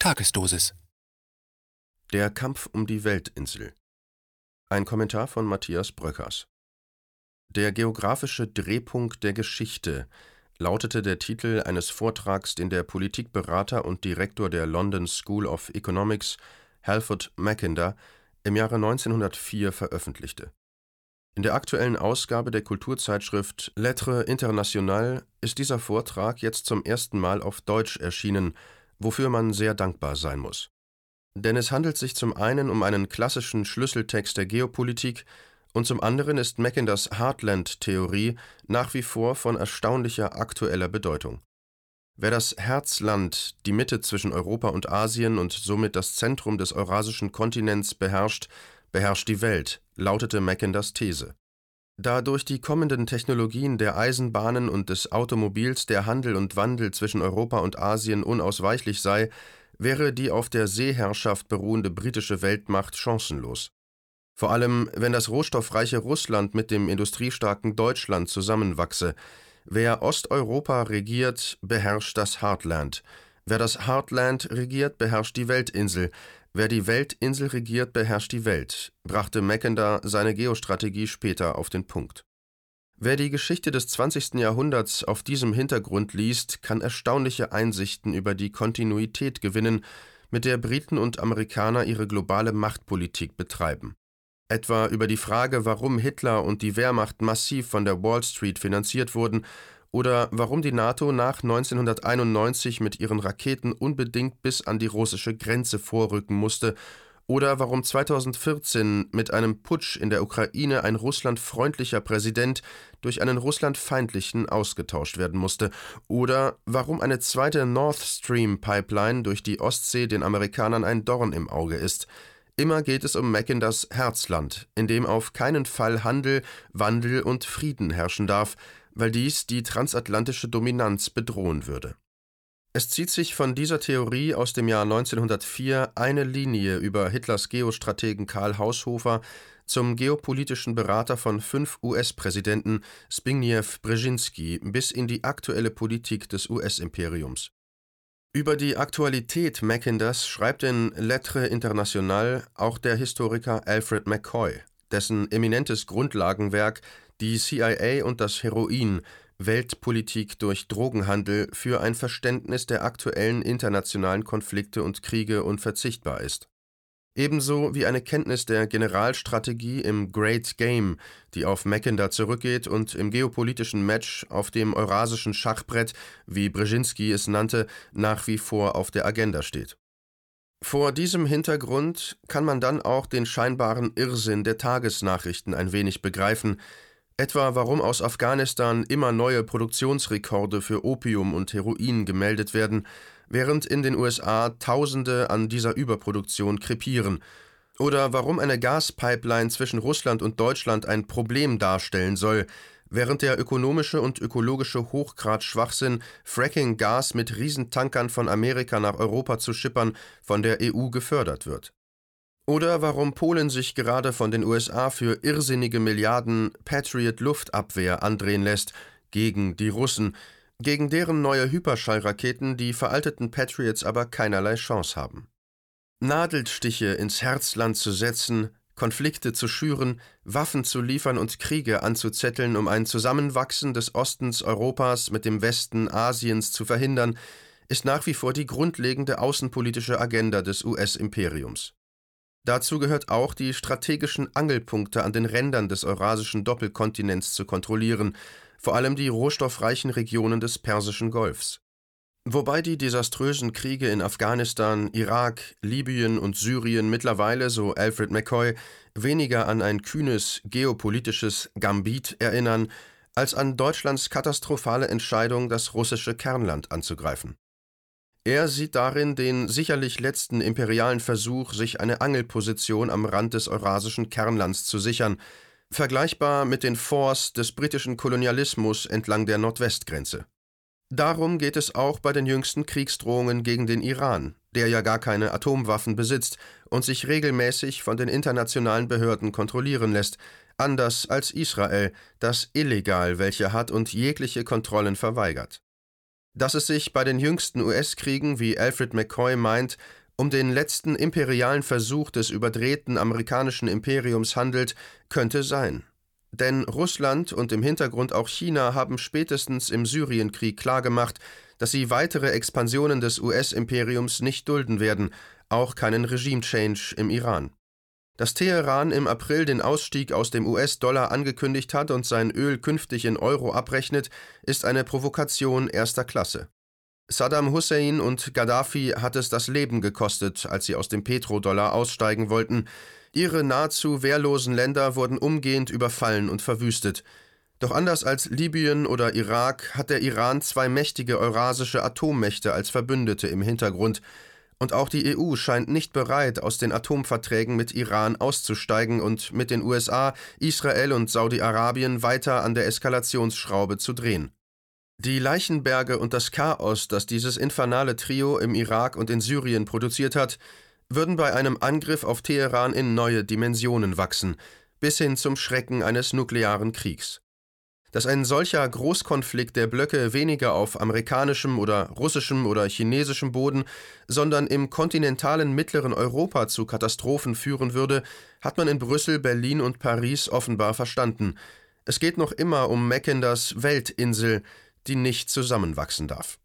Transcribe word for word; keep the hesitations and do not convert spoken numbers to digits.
Tagesdosis. Der Kampf um die Weltinsel. Ein Kommentar von Matthias Bröckers. Der geografische Drehpunkt der Geschichte lautete der Titel eines Vortrags, den der Politikberater und Direktor der London School of Economics, Halford Mackinder, im Jahre neunzehnhundertvier veröffentlichte. In der aktuellen Ausgabe der Kulturzeitschrift Lettres Internationales ist dieser Vortrag jetzt zum ersten Mal auf Deutsch erschienen, wofür man sehr dankbar sein muss. Denn es handelt sich zum einen um einen klassischen Schlüsseltext der Geopolitik und zum anderen ist Mackinders Heartland-Theorie nach wie vor von erstaunlicher aktueller Bedeutung. Wer das Herzland, die Mitte zwischen Europa und Asien und somit das Zentrum des eurasischen Kontinents beherrscht, beherrscht die Welt, lautete Mackinders These. Da durch die kommenden Technologien der Eisenbahnen und des Automobils der Handel und Wandel zwischen Europa und Asien unausweichlich sei, wäre die auf der Seeherrschaft beruhende britische Weltmacht chancenlos. Vor allem, wenn das rohstoffreiche Russland mit dem industriestarken Deutschland zusammenwachse. Wer Osteuropa regiert, beherrscht das Heartland. Wer das Heartland regiert, beherrscht die Weltinsel. Wer die Weltinsel regiert, beherrscht die Welt, brachte Mackinder seine Geostrategie später auf den Punkt. Wer die Geschichte des zwanzigsten Jahrhunderts auf diesem Hintergrund liest, kann erstaunliche Einsichten über die Kontinuität gewinnen, mit der Briten und Amerikaner ihre globale Machtpolitik betreiben. Etwa über die Frage, warum Hitler und die Wehrmacht massiv von der Wall Street finanziert wurden oder warum die NATO nach neunzehnhunderteinundneunzig mit ihren Raketen unbedingt bis an die russische Grenze vorrücken musste oder warum zweitausendvierzehn mit einem Putsch in der Ukraine ein russlandfreundlicher Präsident durch einen russlandfeindlichen ausgetauscht werden musste oder warum eine zweite Nord Stream Pipeline durch die Ostsee den Amerikanern ein Dorn im Auge ist. Immer geht es um Mackinders Herzland, in dem auf keinen Fall Handel, Wandel und Frieden herrschen darf, weil dies die transatlantische Dominanz bedrohen würde. Es zieht sich von dieser Theorie aus dem Jahr neunzehnhundertvier eine Linie über Hitlers Geostrategen Karl Haushofer zum geopolitischen Berater von fünf U S-Präsidenten Zbigniew Brzezinski bis in die aktuelle Politik des U S-Imperiums. Über die Aktualität Mackinders schreibt in Lettres Internationales auch der Historiker Alfred McCoy, dessen eminentes Grundlagenwerk Die C I A und das Heroin – Weltpolitik durch Drogenhandel für ein Verständnis der aktuellen internationalen Konflikte und Kriege unverzichtbar ist. Ebenso wie eine Kenntnis der Generalstrategie im Great Game, die auf Mackinder zurückgeht und im geopolitischen Match auf dem eurasischen Schachbrett, wie Brzezinski es nannte, nach wie vor auf der Agenda steht. Vor diesem Hintergrund kann man dann auch den scheinbaren Irrsinn der Tagesnachrichten ein wenig begreifen, etwa warum aus Afghanistan immer neue Produktionsrekorde für Opium und Heroin gemeldet werden, während in den U S A Tausende an dieser Überproduktion krepieren, oder warum eine Gaspipeline zwischen Russland und Deutschland ein Problem darstellen soll, während der ökonomische und ökologische Hochgrad-Schwachsinn, Fracking-Gas mit Riesentankern von Amerika nach Europa zu schippern, von der E U gefördert wird. Oder warum Polen sich gerade von den U S A für irrsinnige Milliarden Patriot-Luftabwehr andrehen lässt, gegen die Russen, gegen deren neue Hyperschallraketen die veralteten Patriots aber keinerlei Chance haben. Nadelstiche ins Herzland zu setzen, Konflikte zu schüren, Waffen zu liefern und Kriege anzuzetteln, um ein Zusammenwachsen des Ostens Europas mit dem Westen Asiens zu verhindern, ist nach wie vor die grundlegende außenpolitische Agenda des U S-Imperiums. Dazu gehört auch, die strategischen Angelpunkte an den Rändern des eurasischen Doppelkontinents zu kontrollieren, vor allem die rohstoffreichen Regionen des Persischen Golfs. Wobei die desaströsen Kriege in Afghanistan, Irak, Libyen und Syrien mittlerweile, so Alfred McCoy, weniger an ein kühnes geopolitisches Gambit erinnern, als an Deutschlands katastrophale Entscheidung, das russische Kernland anzugreifen. Er sieht darin den sicherlich letzten imperialen Versuch, sich eine Angelposition am Rand des eurasischen Kernlands zu sichern, vergleichbar mit den Forts des britischen Kolonialismus entlang der Nordwestgrenze. Darum geht es auch bei den jüngsten Kriegsdrohungen gegen den Iran, der ja gar keine Atomwaffen besitzt und sich regelmäßig von den internationalen Behörden kontrollieren lässt, anders als Israel, das illegal welche hat und jegliche Kontrollen verweigert. Dass es sich bei den jüngsten U S-Kriegen, wie Alfred McCoy meint, um den letzten imperialen Versuch des überdrehten amerikanischen Imperiums handelt, könnte sein. Denn Russland und im Hintergrund auch China haben spätestens im Syrienkrieg klargemacht, dass sie weitere Expansionen des U S-Imperiums nicht dulden werden, auch keinen Regime-Change im Iran. Dass Teheran im April den Ausstieg aus dem U S-Dollar angekündigt hat und sein Öl künftig in Euro abrechnet, ist eine Provokation erster Klasse. Saddam Hussein und Gaddafi hat es das Leben gekostet, als sie aus dem Petrodollar aussteigen wollten. Ihre nahezu wehrlosen Länder wurden umgehend überfallen und verwüstet. Doch anders als Libyen oder Irak hat der Iran zwei mächtige eurasische Atommächte als Verbündete im Hintergrund. Und auch die E U scheint nicht bereit, aus den Atomverträgen mit Iran auszusteigen und mit den U S A, Israel und Saudi-Arabien weiter an der Eskalationsschraube zu drehen. Die Leichenberge und das Chaos, das dieses infernale Trio im Irak und in Syrien produziert hat, würden bei einem Angriff auf Teheran in neue Dimensionen wachsen, bis hin zum Schrecken eines nuklearen Kriegs. Dass ein solcher Großkonflikt der Blöcke weniger auf amerikanischem oder russischem oder chinesischem Boden, sondern im kontinentalen mittleren Europa zu Katastrophen führen würde, hat man in Brüssel, Berlin und Paris offenbar verstanden. Es geht noch immer um Mackenders Weltinsel, die nicht zusammenwachsen darf.